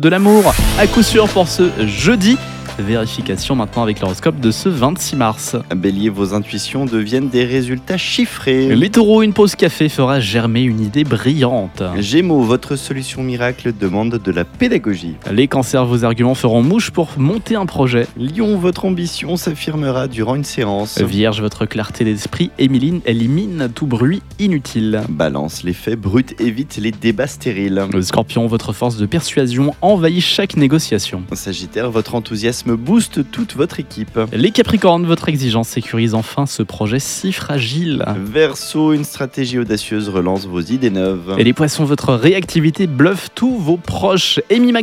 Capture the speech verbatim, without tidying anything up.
de l'amour, à coup sûr pour ce jeudi. Vérification maintenant avec l'horoscope de ce vingt-six mars. Bélier, vos intuitions deviennent des résultats chiffrés. Les taureaux, une pause café fera germer une idée brillante. Gémeaux, votre solution miracle demande de la pédagogie. Les cancers, vos arguments feront mouche pour monter un projet. Lion, votre ambition s'affirmera durant une séance. Vierge, votre clarté d'esprit émiline élimine tout bruit inutile. Balance, les faits bruts évitent les débats stériles. Scorpion, votre force de persuasion envahit chaque négociation. Sagittaire, votre enthousiasme booste toute votre équipe. Les Capricornes, votre exigence sécurise enfin ce projet si fragile. Verseau, une stratégie audacieuse relance vos idées neuves. Et les Poissons, votre réactivité bluffe tous vos proches. Amy